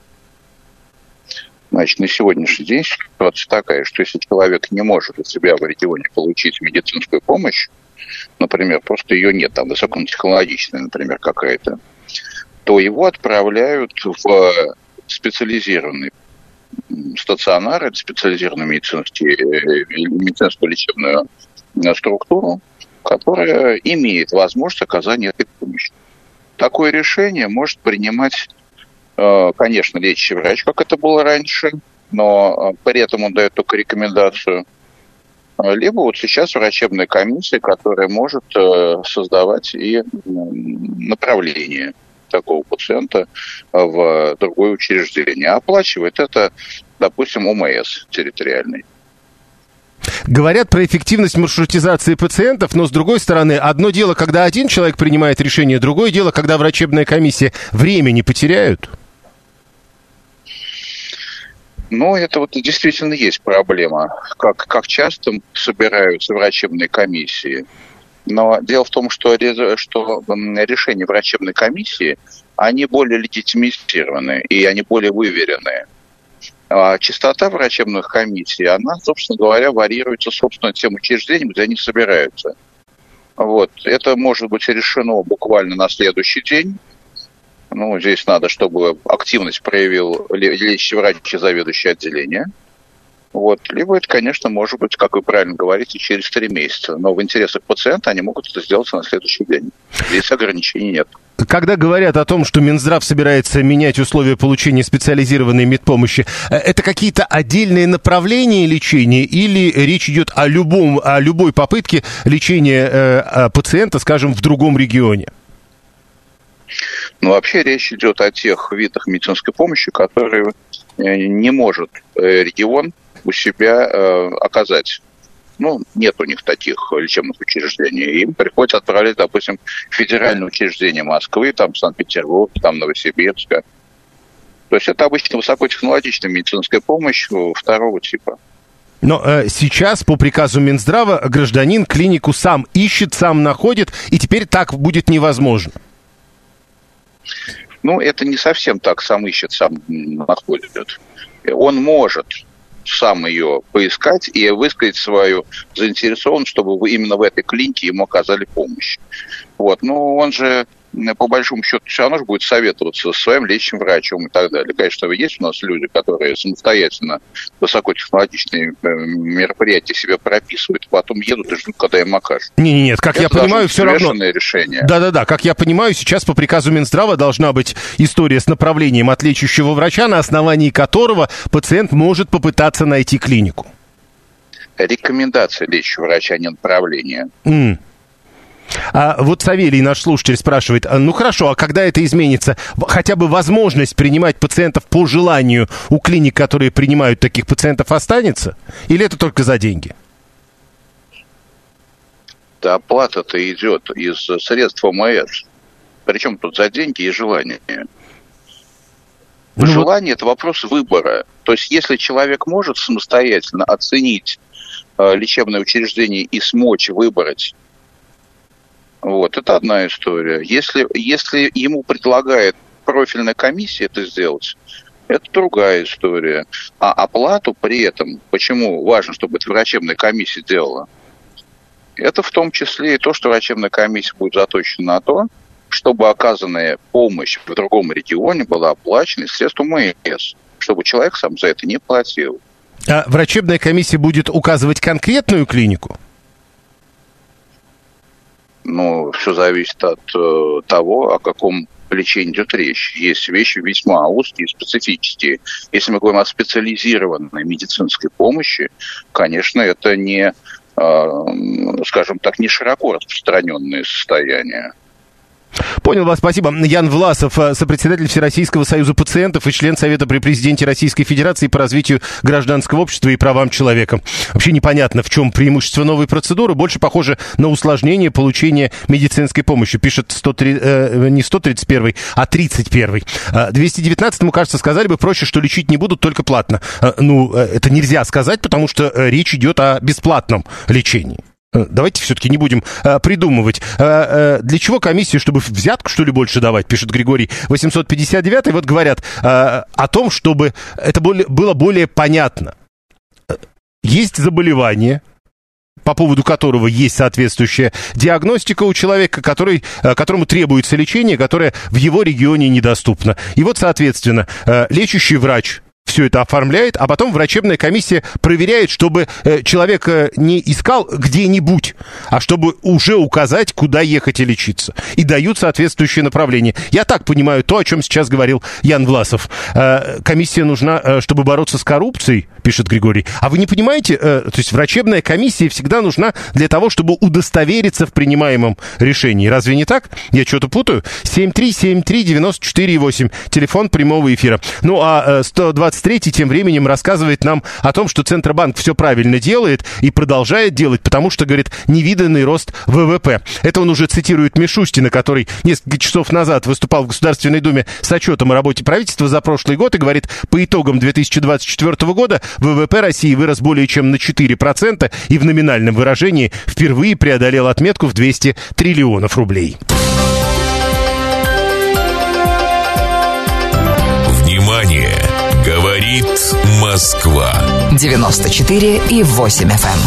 Значит, на сегодняшний день ситуация такая, что если человек не может у себя в регионе получить медицинскую помощь, например, просто ее нет, там высокотехнологичная, например, какая-то, то его отправляют в специализированный стационар, специализированную медицинскую лечебную структуру, которая имеет возможность оказания этой помощи. Такое решение может принимать, конечно, лечащий врач, как это было раньше, но при этом он дает только рекомендацию. Либо вот сейчас врачебная комиссия, которая может создавать и направление такого пациента в другое учреждение. Оплачивает это, допустим, ОМС территориальный. Говорят про эффективность маршрутизации пациентов, но, с другой стороны, одно дело, когда один человек принимает решение, другое дело, когда врачебная комиссия время не потеряют. Ну, это вот действительно есть проблема, как часто собираются врачебные комиссии. Но дело в том, что решения врачебной комиссии, они более легитимизированы и они более выверенные. А частота врачебных комиссий, она, собственно говоря, варьируется, собственно, тем учреждением, где они собираются. Вот. Это может быть решено буквально на следующий день. Ну, здесь надо, чтобы активность проявил лечащий врач и заведующий отделение. Вот. Либо это, конечно, может быть, как вы правильно говорите, через 3 месяца. Но в интересах пациента они могут это сделать на следующий день. Здесь ограничений нет. Когда говорят о том, что Минздрав собирается менять условия получения специализированной медпомощи, это какие-то отдельные направления лечения или речь идет о любой попытке лечения пациента, скажем, в другом регионе? Ну, вообще речь идет о тех видах медицинской помощи, которые не может регион у себя оказать. Ну, нет у них таких лечебных учреждений. Им приходится отправлять, допустим, в федеральные учреждения Москвы, там, Санкт-Петербург, там, Новосибирска. То есть это обычно высокотехнологичная медицинская помощь второго типа. Но сейчас по приказу Минздрава гражданин клинику сам ищет, сам находит, и теперь так будет невозможно. Ну, это не совсем так, сам ищет, сам находит. Он может сам ее поискать и высказать свою заинтересованность, чтобы вы именно в этой клинике ему оказали помощь. Вот. Но он же, по большому счету, все равно же будет советоваться со своим лечащим врачом и так далее. Конечно, есть у нас люди, которые самостоятельно высокотехнологичные мероприятия себе прописывают, потом едут и ждут, когда им окажут. Нет, как я понимаю, все равно... решение. Да, как я понимаю, сейчас по приказу Минздрава должна быть история с направлением от лечащего врача, на основании которого пациент может попытаться найти клинику. Рекомендация лечащего врача, а не направление. А вот Савелий, наш слушатель, спрашивает, ну хорошо, а когда это изменится? Хотя бы возможность принимать пациентов по желанию у клиник, которые принимают таких пациентов, останется? Или это только за деньги? Да, оплата-то идет из средств ОМС. Причем тут за деньги и желание. Желание – это вопрос выбора. То есть, если человек может самостоятельно оценить лечебное учреждение и смочь выбрать, вот, это одна история. Если ему предлагает профильная комиссия это сделать, это другая история. А оплату при этом, почему важно, чтобы эта врачебная комиссия делала, это в том числе и то, что врачебная комиссия будет заточена на то, чтобы оказанная помощь в другом регионе была оплачена из средств ОМС, чтобы человек сам за это не платил. А врачебная комиссия будет указывать конкретную клинику? Ну, все зависит от того, о каком лечении идет речь. Есть вещи весьма узкие, специфические. Если мы говорим о специализированной медицинской помощи, конечно, это не, скажем так, не широко распространенное состояние. Понял вас, спасибо. Ян Власов, сопредседатель Всероссийского союза пациентов и член Совета при президенте Российской Федерации по развитию гражданского общества и правам человека. Вообще непонятно, в чем преимущество новой процедуры. Больше похоже на усложнение получения медицинской помощи. Пишет не 131, а 31. 219-му, кажется, сказали бы проще, что лечить не будут, только платно. Ну, это нельзя сказать, потому что речь идет о бесплатном лечении. Давайте все-таки не будем придумывать. Для чего комиссию, чтобы взятку, что ли, больше давать, пишет Григорий 859. Вот говорят о том, чтобы это было более понятно. Есть заболевание, по поводу которого есть соответствующая диагностика у человека, которому требуется лечение, которое в его регионе недоступно. И вот, соответственно, лечащий врач все это оформляет, а потом врачебная комиссия проверяет, чтобы человек не искал где-нибудь, а чтобы уже указать, куда ехать и лечиться. И дают соответствующее направление. Я так понимаю то, о чем сейчас говорил Ян Власов. Комиссия нужна, чтобы бороться с коррупцией, пишет Григорий. А вы не понимаете, то есть врачебная комиссия всегда нужна для того, чтобы удостовериться в принимаемом решении. Разве не так? Я что-то путаю? 7373948, телефон прямого эфира. Ну, а 123 тем временем рассказывает нам о том, что Центробанк все правильно делает и продолжает делать, потому что, говорит, невиданный рост ВВП. Это он уже цитирует Мишустина, который несколько часов назад выступал в Государственной Думе с отчетом о работе правительства за прошлый год и говорит, по итогам 2024 года ВВП России вырос более чем на 4% и в номинальном выражении впервые преодолел отметку в 200 триллионов рублей. Внимание! Говорит Москва. 94,8 FM.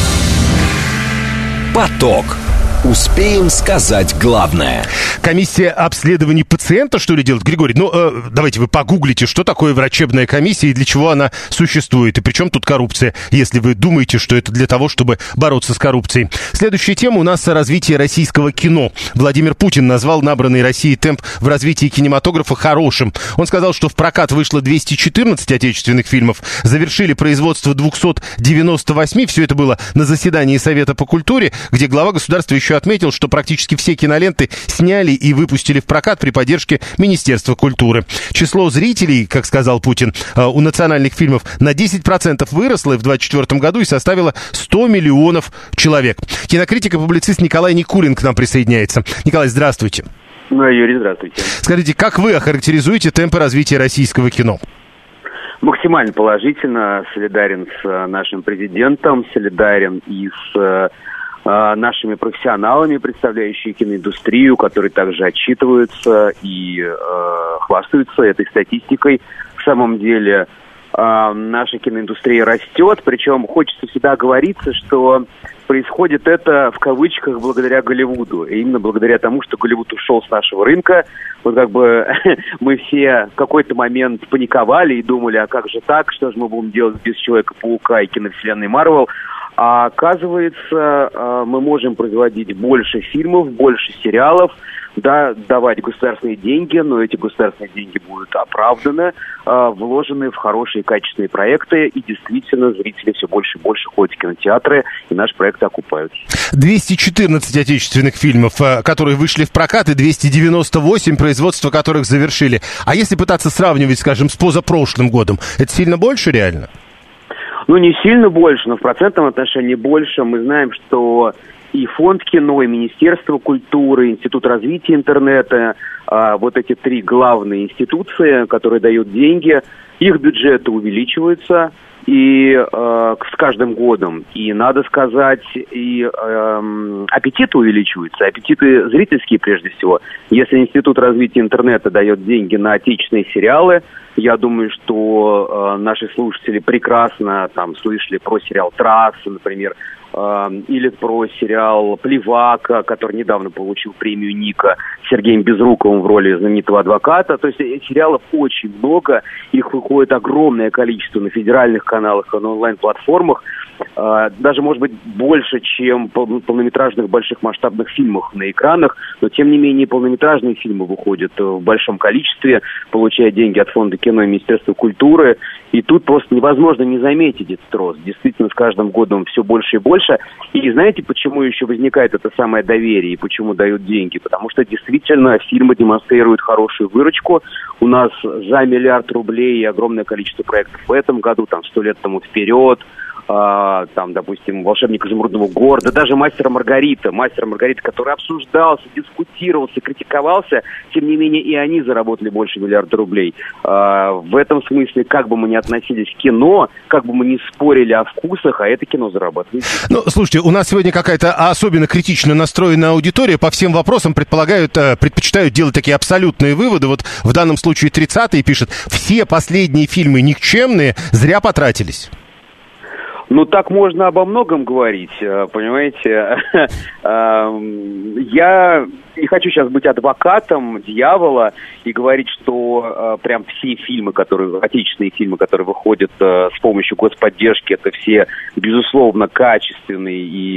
Поток. Успеем сказать главное. Комиссия обследований пациента, что ли, делает? Григорий, давайте вы погуглите, что такое врачебная комиссия и для чего она существует. И при чем тут коррупция, если вы думаете, что это для того, чтобы бороться с коррупцией. Следующая тема у нас развитие российского кино. Владимир Путин назвал набранный Россией темп в развитии кинематографа хорошим. Он сказал, что в прокат вышло 214 отечественных фильмов, завершили производство 298. Все это было на заседании Совета по культуре, где глава государства еще отметил, что практически все киноленты сняли и выпустили в прокат при поддержке Министерства культуры. Число зрителей, как сказал Путин, у национальных фильмов на 10% выросло в 2024 году и составило 100 миллионов человек. Кинокритик и публицист Николай Никулин к нам присоединяется. Николай, здравствуйте. Юрий, здравствуйте. Скажите, как вы охарактеризуете темпы развития российского кино? Максимально положительно, солидарен с нашим президентом, солидарен и с нашими профессионалами, представляющими киноиндустрию, которые также отчитываются и хвастаются этой статистикой. В самом деле наша киноиндустрия растет, причем хочется всегда оговориться, что происходит это в кавычках благодаря Голливуду. И именно благодаря тому, что Голливуд ушел с нашего рынка. Вот как бы мы все в какой-то момент паниковали и думали, а как же так, что же мы будем делать без Человека-паука и киновселенной Марвел. А оказывается, мы можем производить больше фильмов, больше сериалов, да, давать государственные деньги, но эти государственные деньги будут оправданы, вложены в хорошие качественные проекты, и действительно зрители все больше и больше ходят в кинотеатры, и наши проекты окупаются. 214 отечественных фильмов, которые вышли в прокат, и 298, производство которых завершили. А если пытаться сравнивать, скажем, с позапрошлым годом, это сильно больше реально? Ну, не сильно больше, но в процентном отношении больше. Мы знаем, что и фонд кино, и Министерство культуры, Институт развития интернета, вот эти три главные институции, которые дают деньги, их бюджеты увеличиваются и с каждым годом. И надо сказать, и аппетиты увеличиваются, аппетиты зрительские прежде всего. Если Институт развития интернета дает деньги на отечественные сериалы, я думаю, что наши слушатели прекрасно там слышали про сериал «Трасса», например, или про сериал «Плевака», который недавно получил премию Ника с Сергеем Безруковым в роли знаменитого адвоката. То есть сериалов очень много, их выходит огромное количество на федеральных каналах и на онлайн-платформах. Даже, может быть, больше, чем полнометражных больших масштабных фильмов на экранах, но, тем не менее, полнометражные фильмы выходят в большом количестве, получая деньги от Фонда кино и Министерства культуры, и тут просто невозможно не заметить этот рост. Действительно, с каждым годом все больше и больше. И знаете, почему еще возникает это самое доверие, и почему дают деньги? Потому что, действительно, фильмы демонстрируют хорошую выручку. У нас за 1 миллиард рублей огромное количество проектов в этом году, там, 100 лет тому вперед, там, допустим, «Волшебник изумрудного города», даже «Мастер и Маргарита», который обсуждался, дискутировался, критиковался, тем не менее и они заработали больше 1 миллиарда рублей. В этом смысле, как бы мы ни относились к кино, как бы мы ни спорили о вкусах, а это кино зарабатывает. Ну, слушайте, у нас сегодня какая-то особенно критично настроенная аудитория, по всем вопросам предпочитают делать такие абсолютные выводы. Вот в данном случае 30-й пишет: все последние фильмы никчемные, зря потратились. Ну, так можно обо многом говорить, понимаете. Я не хочу сейчас быть адвокатом дьявола и говорить, что прям все фильмы, отечественные фильмы, которые выходят с помощью господдержки, это все, безусловно, качественные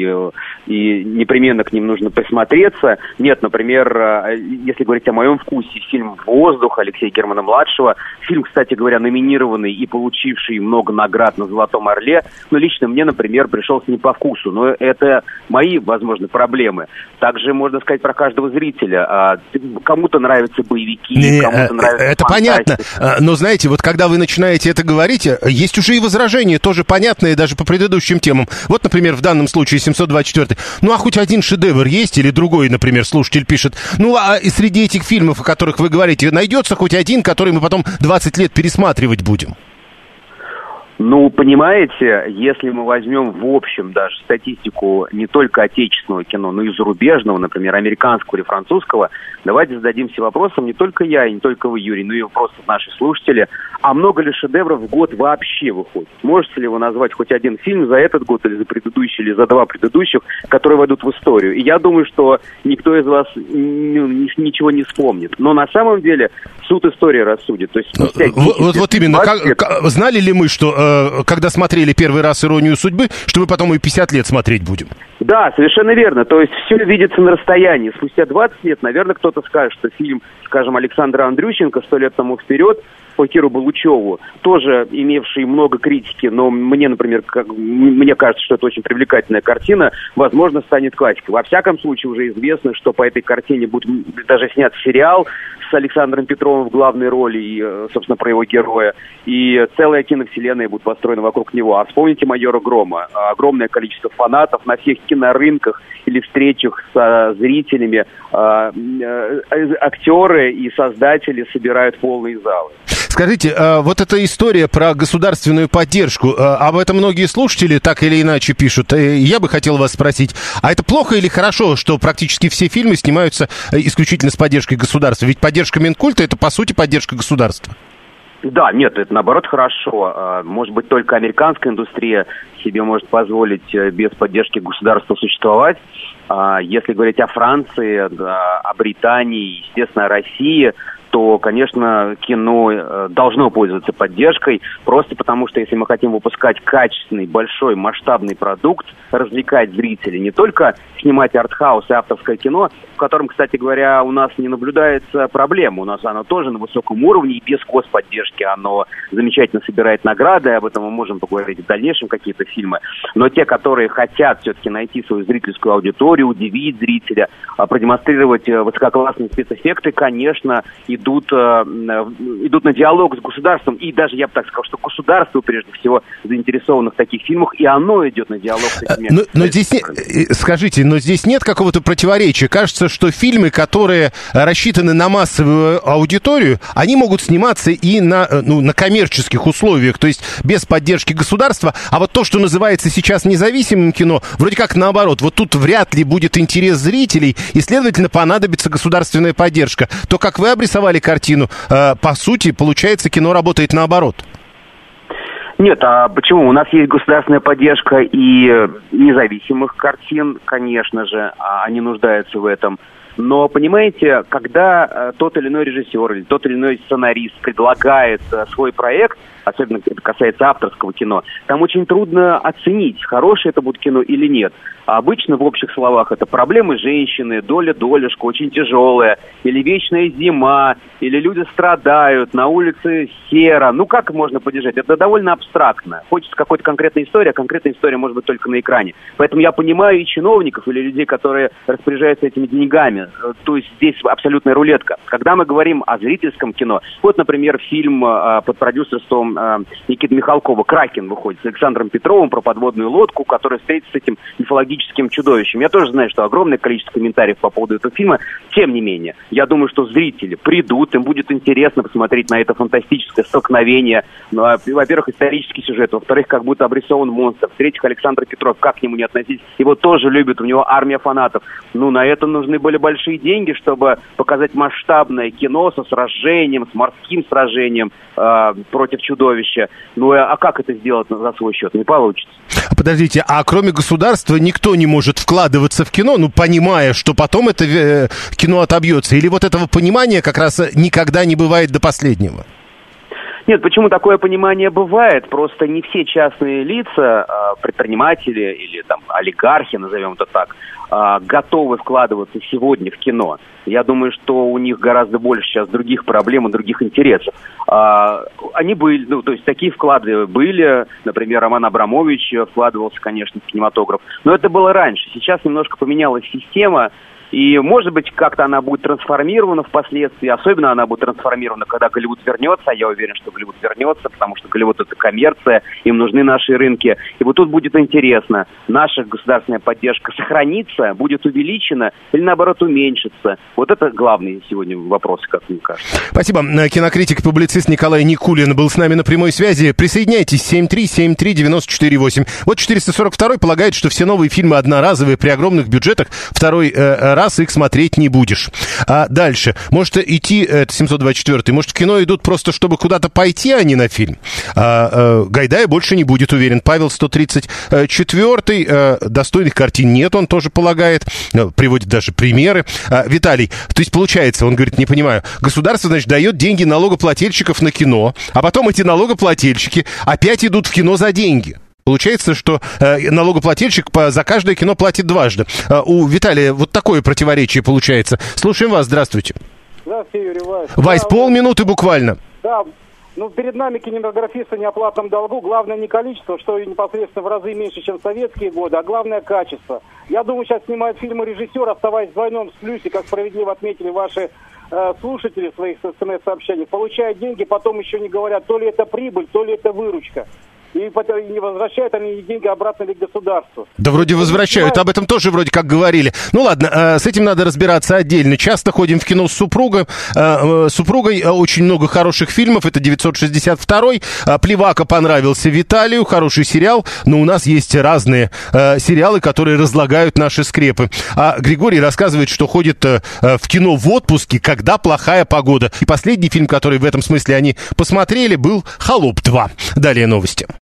и непременно к ним нужно присмотреться. Нет, например, если говорить о моем вкусе, фильм «Воздух» Алексея Германа-младшего, фильм, кстати говоря, номинированный и получивший много наград на «Золотом орле», но лично мне, например, пришелся не по вкусу. Но это мои, возможно, проблемы. Также можно сказать про каждого зрителя. Кому-то нравятся боевики, кому-то нравится это фантастика. Понятно. Но, знаете, вот когда вы начинаете это говорить, есть уже и возражения, тоже понятные даже по предыдущим темам. Вот, например, в данном случае 724. Ну, а хоть один шедевр есть? Или другой, например, слушатель пишет: ну, а и среди этих фильмов, о которых вы говорите, найдется хоть один, который мы потом 20 лет пересматривать будем? Ну, понимаете, если мы возьмем в общем даже статистику не только отечественного кино, но и зарубежного, например, американского или французского, давайте зададимся вопросом, не только я и не только вы, Юрий, но и просто наши слушатели, а много ли шедевров в год вообще выходит? Можете ли вы назвать хоть один фильм за этот год или за предыдущий, или за 2 предыдущих, которые войдут в историю? И я думаю, что никто из вас ничего не вспомнит. Но на самом деле суд истории рассудит. То есть, вот именно. Знали ли мы, что когда смотрели первый раз «Иронию судьбы», что мы потом и 50 лет смотреть будем? Да, совершенно верно. То есть все видится на расстоянии. Спустя 20 лет, наверное, кто-то скажет, что фильм, скажем, Александра Андрющенко «100 лет тому вперед» по Киру Балучеву, тоже имевший много критики, но мне, например, мне кажется, что это очень привлекательная картина, возможно, станет классикой. Во всяком случае, уже известно, что по этой картине будет даже снят сериал с Александром Петровым в главной роли, и, собственно, про его героя, и целая киновселенная будет построена вокруг него. А вспомните «Майора Грома». Огромное количество фанатов на всех кинорынках или встречах со зрителями, актеры и создатели собирают полные залы. Скажите, вот эта история про государственную поддержку, об этом многие слушатели так или иначе пишут. Я бы хотел вас спросить, а это плохо или хорошо, что практически все фильмы снимаются исключительно с поддержкой государства? Ведь поддержка Минкульта — это, по сути, поддержка государства. Да, нет, это наоборот хорошо. Может быть, только американская индустрия себе может позволить без поддержки государства существовать. Если говорить о Франции, о Британии, естественно, о России, то, конечно, кино должно пользоваться поддержкой, просто потому что если мы хотим выпускать качественный, большой, масштабный продукт, развлекать зрителей, не только снимать артхаус и авторское кино, в котором, кстати говоря, у нас не наблюдается проблем. У нас оно тоже на высоком уровне, и без господдержки оно замечательно собирает награды, об этом мы можем поговорить в дальнейшем, какие-то фильмы. Но те, которые хотят все-таки найти свою зрительскую аудиторию, удивить зрителя, продемонстрировать высококлассные спецэффекты, конечно, идут на диалог с государством, и даже, я бы так сказал, что государство, прежде всего, заинтересовано в таких фильмах, и оно идет на диалог с этими... Но здесь скажите, но здесь нет какого-то противоречия? Кажется, что фильмы, которые рассчитаны на массовую аудиторию, они могут сниматься и на коммерческих условиях, то есть без поддержки государства, а вот то, что называется сейчас независимым кино, вроде как наоборот, вот тут вряд ли будет интерес зрителей, и, следовательно, понадобится государственная поддержка. То, как вы обрисовали картину, по сути, получается, кино работает наоборот. Нет, а почему? У нас есть государственная поддержка и независимых картин, конечно же, они нуждаются в этом. Но, понимаете, когда тот или иной режиссер или тот или иной сценарист предлагает свой проект, особенно это касается авторского кино, там очень трудно оценить, хорошее это будет кино или нет. А обычно в общих словах это проблемы женщины, доля-долюшка, очень тяжелая, или вечная зима, или люди страдают, на улице серо. Ну как можно поддержать? Это довольно абстрактно. Хочется какой-то конкретной истории, а конкретная история может быть только на экране. Поэтому я понимаю и чиновников, или людей, которые распоряжаются этими деньгами. То есть здесь абсолютная рулетка. Когда мы говорим о зрительском кино, вот, например, фильм под продюсерством Никиты Михалкова «Кракен» выходит с Александром Петровым про подводную лодку, которая встретится с этим мифологическим чудовищем. Я тоже знаю, что огромное количество комментариев по поводу этого фильма. Тем не менее, я думаю, что зрители придут, им будет интересно посмотреть на это фантастическое столкновение. Во-первых, исторический сюжет, во-вторых, как будто обрисован монстр, в-третьих, Александр Петров, как к нему не относиться, его тоже любят, у него армия фанатов. На это нужны были большие деньги, чтобы показать масштабное кино со сражением, с морским сражением против чудовища. А как это сделать за свой счет? Не получится. Подождите, а кроме государства никто не может вкладываться в кино, понимая, что потом это кино отобьется? Или вот этого понимания как раз никогда не бывает до последнего? Нет, почему такое понимание бывает? Просто не все частные лица, предприниматели или олигархи, назовем это так, готовы вкладываться сегодня в кино. Я думаю, что у них гораздо больше сейчас других проблем и других интересов. Они были, то есть такие вклады были, например, Роман Абрамович вкладывался, конечно, в кинематограф, но это было раньше. Сейчас немножко поменялась система, и, может быть, как-то она будет трансформирована впоследствии, особенно она будет трансформирована, когда Голливуд вернется, а я уверен, что Голливуд вернется, потому что Голливуд — это коммерция, им нужны наши рынки. И вот тут будет интересно, наша государственная поддержка сохранится, будет увеличена или, наоборот, уменьшится. Вот это главный сегодня вопрос, как мне кажется. Спасибо. Кинокритик и публицист Николай Никулин был с нами на прямой связи. Присоединяйтесь, 7373948. Вот 442 полагает, что все новые фильмы одноразовые при огромных бюджетах, второй раз их смотреть не будешь. А дальше. Может идти, это 724-й, может в кино идут просто, чтобы куда-то пойти, а не на фильм. Гайдая больше не будет, уверен. Павел 134-й, достойных картин нет, он тоже полагает. Приводит даже примеры. Виталий, то есть получается, он говорит, не понимаю, государство, значит, дает деньги налогоплательщиков на кино, а потом эти налогоплательщики опять идут в кино за деньги. Получается, что налогоплательщик за каждое кино платит дважды. У Виталия вот такое противоречие получается. Слушаем вас, здравствуйте. Здравствуйте, Юрий Вайс. Вайс, полминуты буквально. Да, перед нами кинематографисты неоплатном долгу. Главное не количество, что и непосредственно в разы меньше, чем в советские годы, а главное качество. Я думаю, сейчас снимают фильмы режиссер, оставаясь в двойном плюсе, как справедливо отметили ваши слушатели в своих СМС-сообщениях. Получают деньги, потом еще не говорят, то ли это прибыль, то ли это выручка. и не возвращают они деньги обратно ли государству. Да вроде возвращают, об этом тоже вроде как говорили. Ну ладно, с этим надо разбираться отдельно. Часто ходим в кино с супругой, очень много хороших фильмов, это 962-й, Плевака понравился Виталию, хороший сериал, но у нас есть разные сериалы, которые разлагают наши скрепы. А Григорий рассказывает, что ходит в кино в отпуске, когда плохая погода. И последний фильм, который в этом смысле они посмотрели, был «Холоп 2». Далее новости.